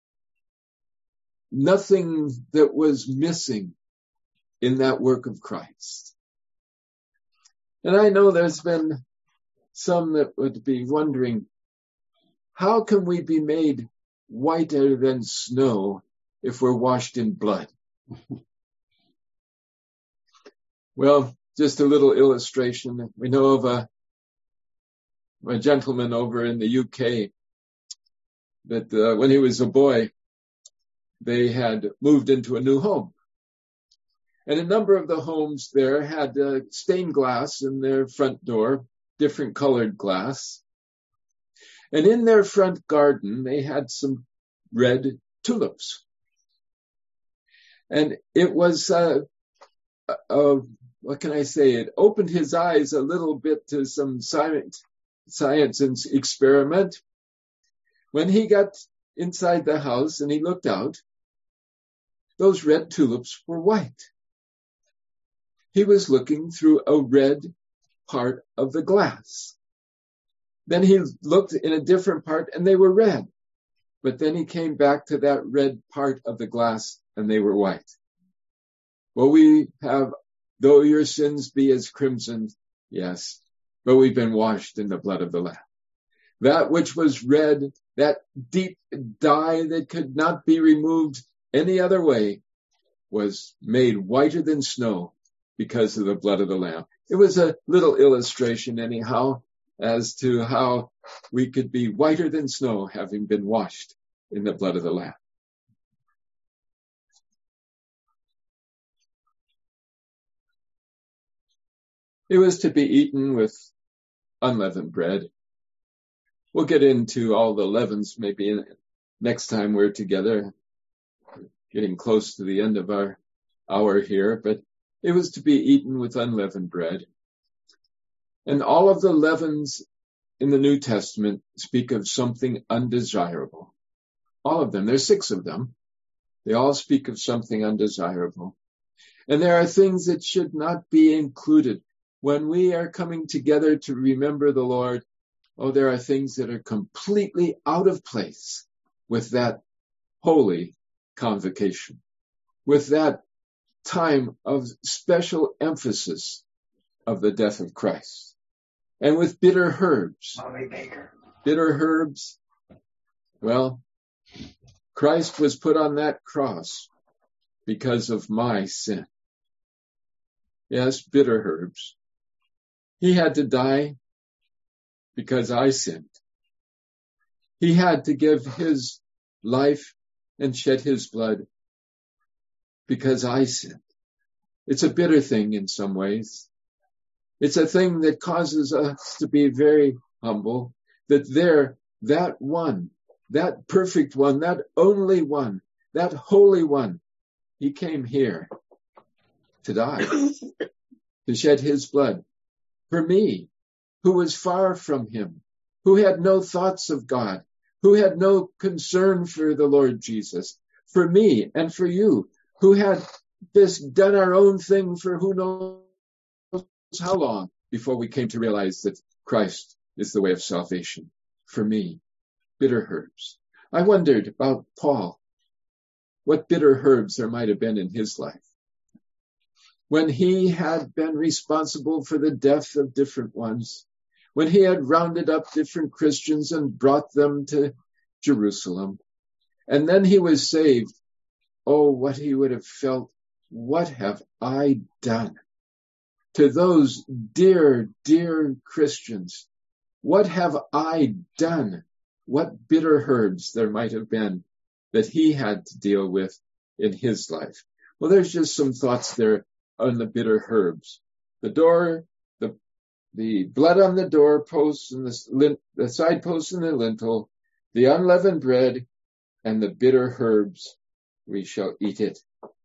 nothing that was missing in that work of Christ. And I know there's been some that would be wondering, how can we be made whiter than snow if we're washed in blood? Well, just a little illustration. We know of a gentleman over in the UK that when he was a boy, they had moved into a new home. And a number of the homes there had stained glass in their front door, different colored glass. And in their front garden, they had some red tulips. And it was, what can I say? It opened his eyes a little bit to some science experiment. When he got inside the house and he looked out, those red tulips were white. He was looking through a red part of the glass. Then he looked in a different part and they were red. But then he came back to that red part of the glass and they were white. Well, we have, though your sins be as crimson, yes, but we've been washed in the blood of the Lamb. That which was red, that deep dye that could not be removed any other way, was made whiter than snow because of the blood of the Lamb. It was a little illustration anyhow as to how we could be whiter than snow having been washed in the blood of the Lamb. It was to be eaten with unleavened bread. We'll get into all the leavens maybe next time we're together, getting close to the end of our hour here, but it was to be eaten with unleavened bread. And all of the leavens in the New Testament speak of something undesirable. All of them. There's 6 of them. They all speak of something undesirable. And there are things that should not be included. When we are coming together to remember the Lord, there are things that are completely out of place with that holy convocation, with that time of special emphasis of the death of Christ. And with bitter herbs. Bitter herbs. Well, Christ was put on that cross because of my sin. Yes, bitter herbs. He had to die because I sinned. He had to give his life and shed his blood because I sinned. It's a bitter thing in some ways. It's a thing that causes us to be very humble, that one, that perfect one, that only one, that holy one, he came here to die, to shed his blood for me, who was far from him, who had no thoughts of God, who had no concern for the Lord Jesus, for me and for you, who had just done our own thing for who knows how long before we came to realize that Christ is the way of salvation. For me, bitter herbs. I wondered about Paul, what bitter herbs there might have been in his life. When he had been responsible for the death of different ones, when he had rounded up different Christians and brought them to Jerusalem, and then he was saved, what he would have felt, what have I done? To those dear, dear Christians, what have I done? What bitter herbs there might have been that he had to deal with in his life. Well, there's just some thoughts there on the bitter herbs. The door, the blood on the doorposts and the side posts and the lintel, the unleavened bread, and the bitter herbs, we shall eat it.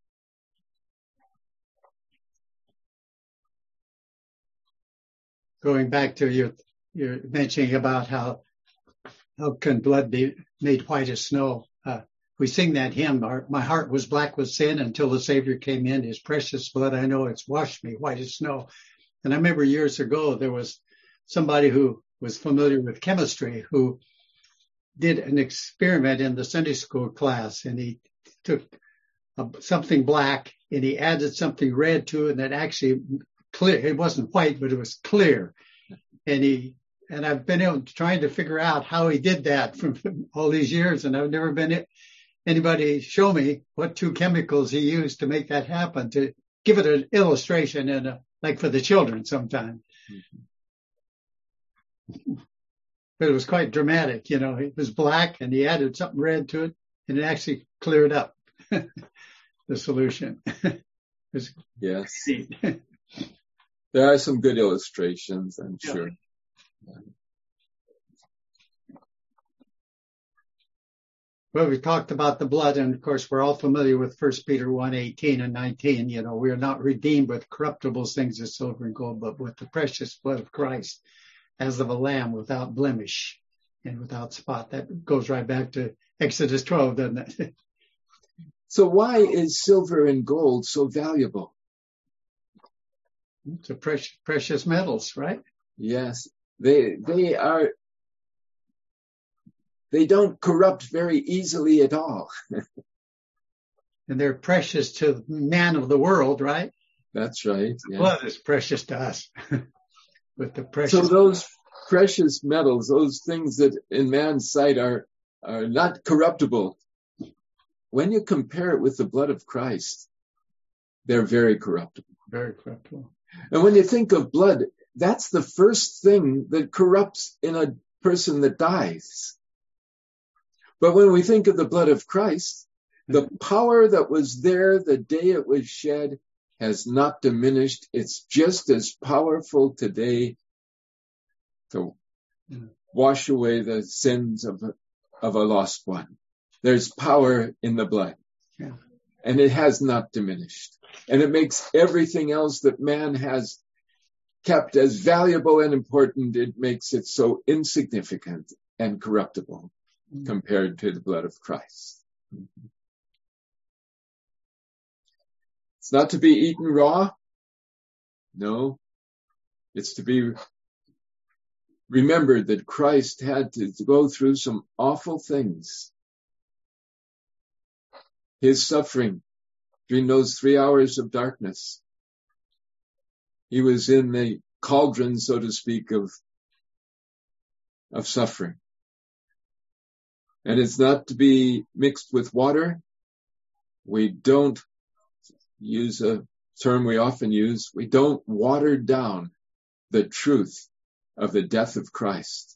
Going back to your mentioning about how can blood be made white as snow. We sing that hymn, my heart was black with sin until the Savior came in, his precious blood, I know it's washed me white as snow. And I remember years ago, there was somebody who was familiar with chemistry who did an experiment in the Sunday school class, and he took something black and he added something red to it, and it actually clear. It wasn't white, but it was clear. And I've been trying to figure out how he did that from all these years, and I've never been anybody show me what 2 chemicals he used to make that happen, to give it an illustration and like for the children sometime. Mm-hmm. But it was quite dramatic, it was black and he added something red to it and it actually cleared up the solution. Yes. There are some good illustrations, I'm sure. Well, we talked about the blood, and of course, we're all familiar with 1 Peter 1:18 and 19. We are not redeemed with corruptible things as silver and gold, but with the precious blood of Christ. as of a lamb without blemish and without spot. That goes right back to Exodus 12, doesn't it? So why is silver and gold so valuable? It's a precious metals, right? Yes, they don't corrupt very easily at all. And they're precious to man of the world, right? That's right. Yeah. Blood is precious to us. With the precious. So those precious metals, those things that in man's sight are not corruptible, when you compare it with the blood of Christ, they're very corruptible. Very corruptible. And when you think of blood, that's the first thing that corrupts in a person that dies. But when we think of the blood of Christ, the power that was there the day it was shed has not diminished. It's just as powerful today to wash away the sins of a lost one. There's power in the blood. Yeah. And it has not diminished. And it makes everything else that man has kept as valuable and important, it makes it so insignificant and corruptible compared to the blood of Christ. It's not to be eaten raw. No. It's to be remembered that Christ had to go through some awful things. His suffering during those 3 hours of darkness. He was in the cauldron, so to speak, of suffering. And it's not to be mixed with water. We don't use a term we often use. We don't water down the truth of the death of Christ.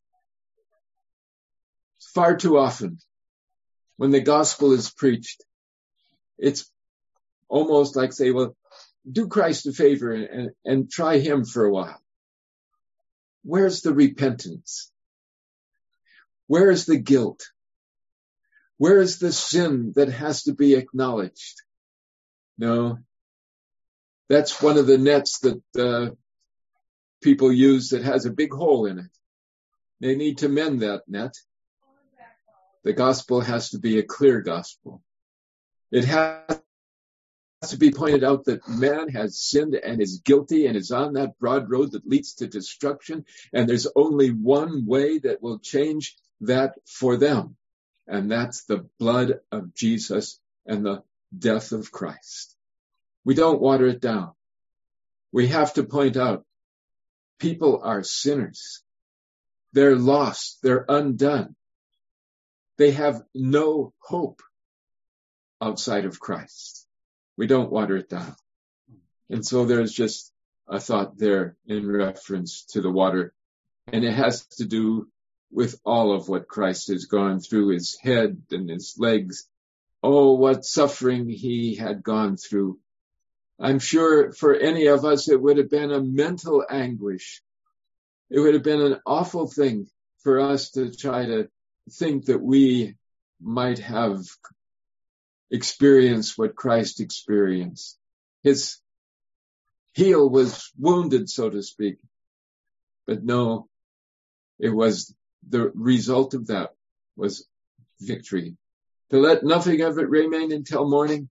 Far too often, when the gospel is preached, it's almost like say, well, do Christ a favor and try him for a while. Where's the repentance? Where's the guilt? Where's the sin that has to be acknowledged? No, that's one of the nets that people use that has a big hole in it. They need to mend that net. The gospel has to be a clear gospel. It has to be pointed out that man has sinned and is guilty and is on that broad road that leads to destruction. And there's only one way that will change that for them. And that's the blood of Jesus and the death of Christ. We don't water it down. We have to point out people are sinners. They're lost. They're undone. They have no hope outside of Christ. We don't water it down. And so there's just a thought there in reference to the water. And it has to do with all of what Christ has gone through, his head and his legs. Oh, what suffering he had gone through. I'm sure for any of us, it would have been a mental anguish. It would have been an awful thing for us to try to think that we might have experienced what Christ experienced. His heel was wounded, so to speak. But no, it was the result of that was victory. To let nothing of it remain until morning.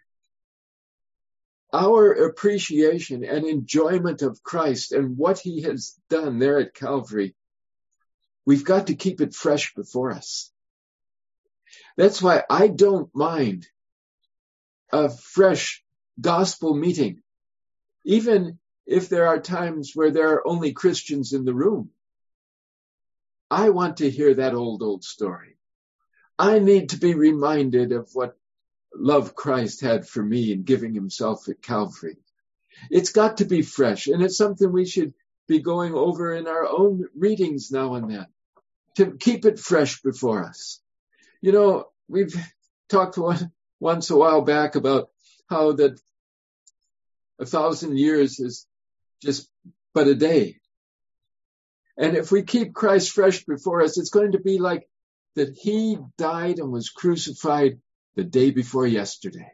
Our appreciation and enjoyment of Christ and what he has done there at Calvary, we've got to keep it fresh before us. That's why I don't mind a fresh gospel meeting, even if there are times where there are only Christians in the room. I want to hear that old story. I need to be reminded of what love Christ had for me in giving himself at Calvary. It's got to be fresh, and it's something we should be going over in our own readings now and then to keep it fresh before us. You know, we've talked once a while back about how that 1,000 years is just but a day. And if we keep Christ fresh before us, it's going to be like that he died and was crucified the day before yesterday.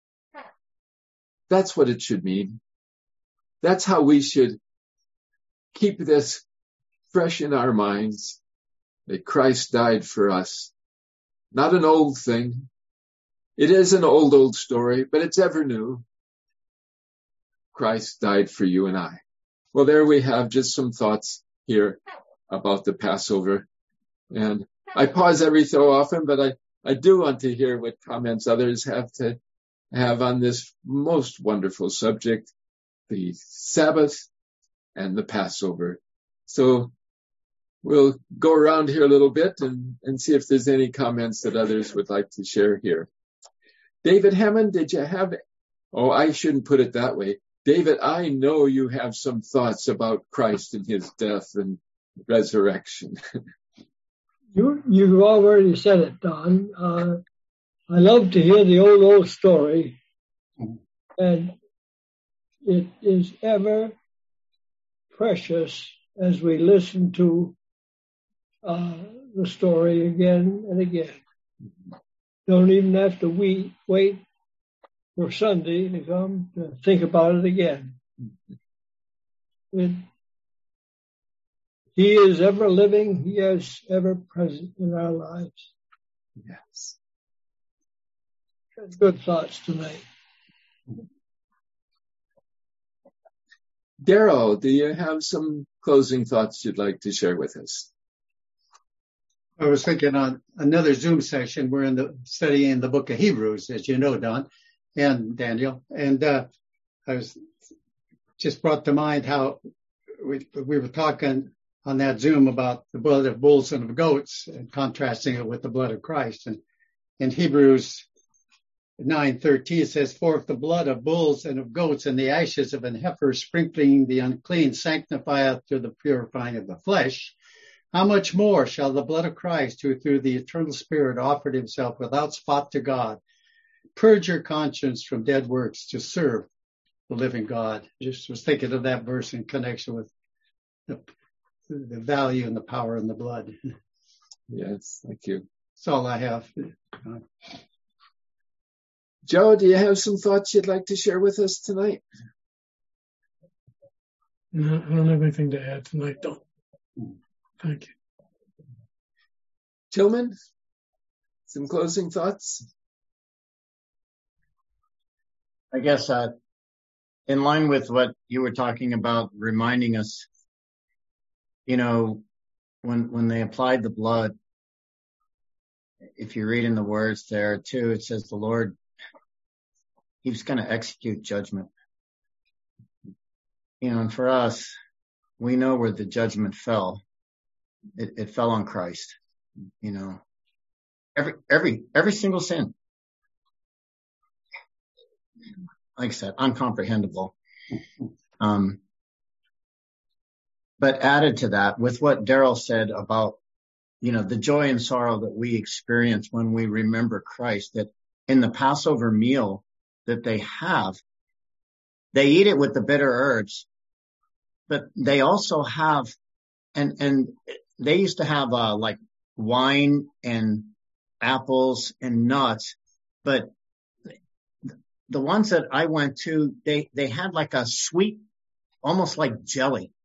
That's what it should mean. That's how we should keep this fresh in our minds, that Christ died for us. Not an old thing. It is an old story, but it's ever new. Christ died for you and I. Well, there we have just some thoughts here about the Passover. And I pause every so often, but I do want to hear what comments others have on this most wonderful subject, the Sabbath and the Passover. So we'll go around here a little bit and see if there's any comments that others would like to share here. David Hammond, did you have, I shouldn't put it that way. David, I know you have some thoughts about Christ and his death and resurrection. You've already said it, Don. I love to hear the old story, and it is ever precious as we listen to the story again and again. Don't even have to wait for Sunday to come to think about it again. He is ever living. He is ever present in our lives. Yes. Good thoughts tonight. Daryl, do you have some closing thoughts you'd like to share with us? I was thinking on another Zoom session. We're studying the book of Hebrews, as you know, Don and Daniel. And I was just brought to mind how we were talking on that Zoom about the blood of bulls and of goats and contrasting it with the blood of Christ. And in Hebrews 9:13 says, for if the blood of bulls and of goats and the ashes of an heifer sprinkling the unclean sanctifieth to the purifying of the flesh, how much more shall the blood of Christ, who through the eternal Spirit offered himself without spot to God, purge your conscience from dead works to serve the living God? Just was thinking of that verse in connection with the value and the power in the blood. Yes, thank you. That's all I have. Joe, do you have some thoughts you'd like to share with us tonight? No, I don't have anything to add tonight, Don. Thank you. Tillman, some closing thoughts? I guess in line with what you were talking about, reminding us, when they applied the blood, if you read in the words there too, it says the Lord, he was going to execute judgment. And for us, we know where the judgment fell. It fell on Christ. Every single sin. Like I said, uncomprehendable. But added to that, with what Daryl said about, the joy and sorrow that we experience when we remember Christ, that in the Passover meal that they eat it with the bitter herbs, but they also have, and they used to have like wine and apples and nuts, but the ones that I went to, they had like a sweet, almost like jelly,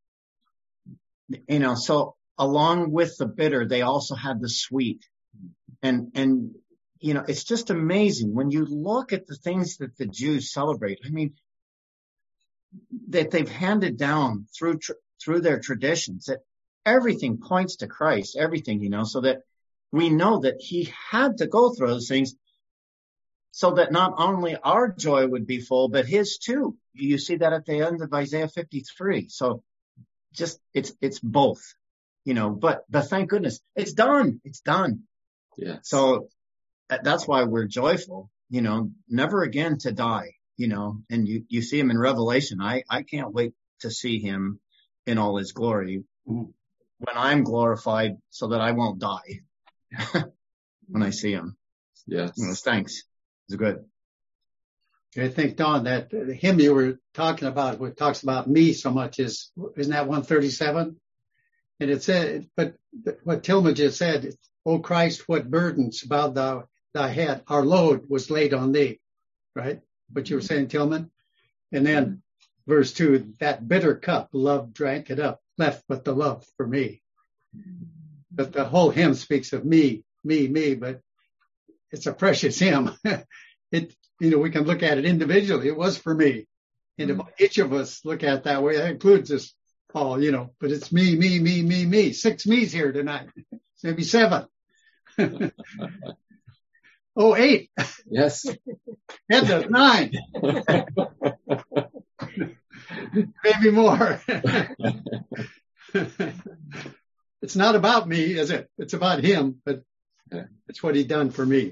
so along with the bitter, they also had the sweet. And it's just amazing when you look at the things that the Jews celebrate. I mean, that they've handed down through their traditions, that everything points to Christ, everything, so that we know that he had to go through those things so that not only our joy would be full, but his too. You see that at the end of Isaiah 53. So just, it's both, but thank goodness it's done. It's done. Yeah. So that's why we're joyful, never again to die, and you see him in Revelation. I can't wait to see him in all his glory when I'm glorified so that I won't die when I see him. Yes. Thanks. It's good. I think, Don, that the hymn you were talking about, what talks about me so much isn't that 137? And it said, but what Tillman just said, O Christ, what burdens bowed thy head, our load was laid on thee, right? What you were saying, Tillman. And then verse 2, that bitter cup, love drank it up. left but the love for me. But the whole hymn speaks of me, but it's a precious hymn. We can look at it individually. It was for me. And if each of us look at it that way, that includes us, Paul, but it's me. 6 me's here tonight. Maybe 7. 8. Yes. Edna, 9. Maybe more. It's not about me, is it? It's about him, but it's what he done for me.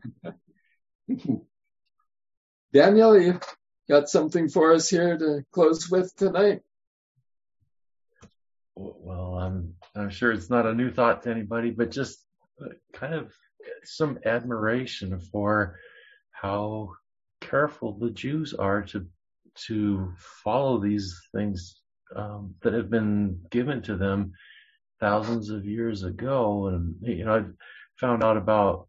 Daniel, you got something for us here to close with tonight? Well, I'm sure it's not a new thought to anybody, but just kind of some admiration for how careful the Jews are to follow these things that have been given to them thousands of years ago. And I found out about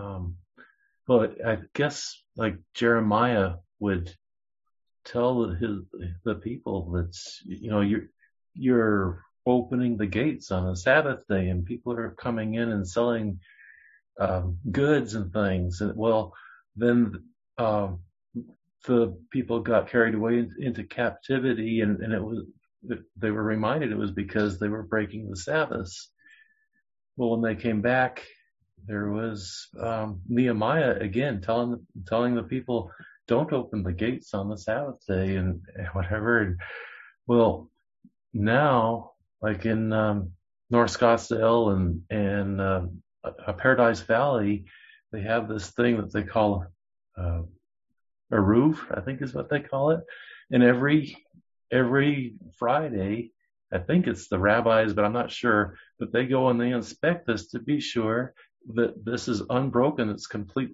I guess like Jeremiah would tell the people that you're opening the gates on a Sabbath day and people are coming in and selling goods and things. And then the people got carried away into captivity, and they were reminded it was because they were breaking the Sabbaths. Well, when they came back, there was Nehemiah again telling the people, don't open the gates on the Sabbath day and whatever. Well, now, like in North Scottsdale and Paradise Valley, they have this thing that they call a roof, I think is what they call it. And every Friday, I think it's the rabbis, but I'm not sure, but they go and they inspect this to be sure that this is unbroken. It's complete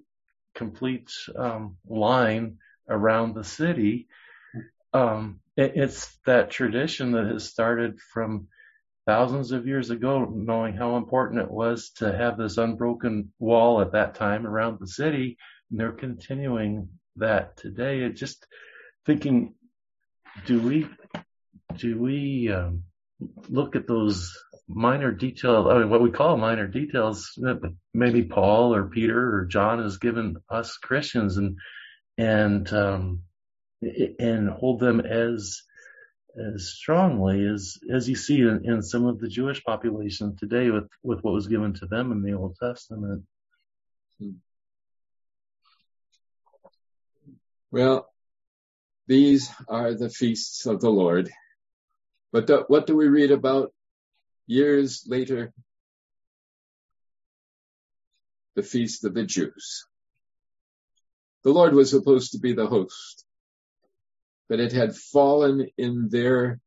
line around the city. It's that tradition that has started from thousands of years ago, knowing how important it was to have this unbroken wall at that time around the city. And they're continuing that today. And just thinking, do we look at those minor details, what we call minor details that maybe Paul or Peter or John has given us Christians and hold them as strongly as you see in some of the Jewish population today with what was given to them in the Old Testament. Well, these are the feasts of the Lord. But what do we read about years later? The feast of the Jews. The Lord was supposed to be the host, but it had fallen in their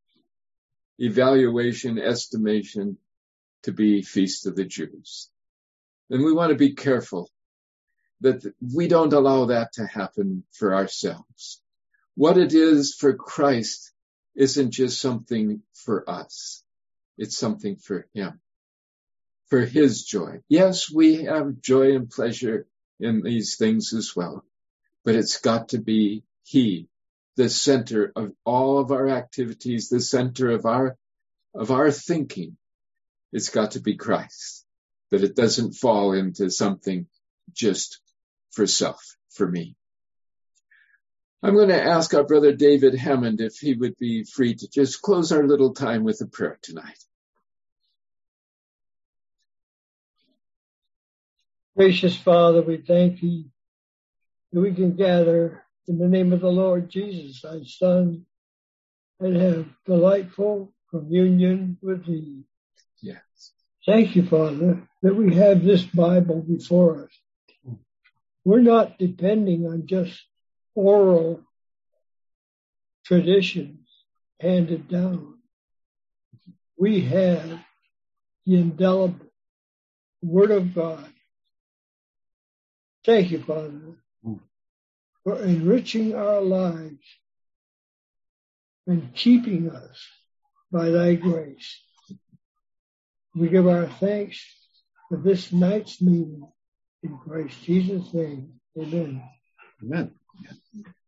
estimation to be feast of the Jews. And we want to be careful that we don't allow that to happen for ourselves. What it is for Christ isn't just something for us. It's something for him, for his joy. Yes, we have joy and pleasure in these things as well, but it's got to be he, the center of all of our activities, the center of our thinking. It's got to be Christ, that it doesn't fall into something just for self, for me. I'm going to ask our brother David Hammond if he would be free to just close our little time with a prayer tonight. Gracious Father, we thank you that we can gather in the name of the Lord Jesus, thy Son, and have delightful communion with thee. Yes. Thank you, Father, that we have this Bible before us. We're not depending on just oral traditions handed down. We have the indelible Word of God. Thank you, Father, for enriching our lives and keeping us by thy grace. We give our thanks for this night's meeting in Christ Jesus' name. Amen. Amen.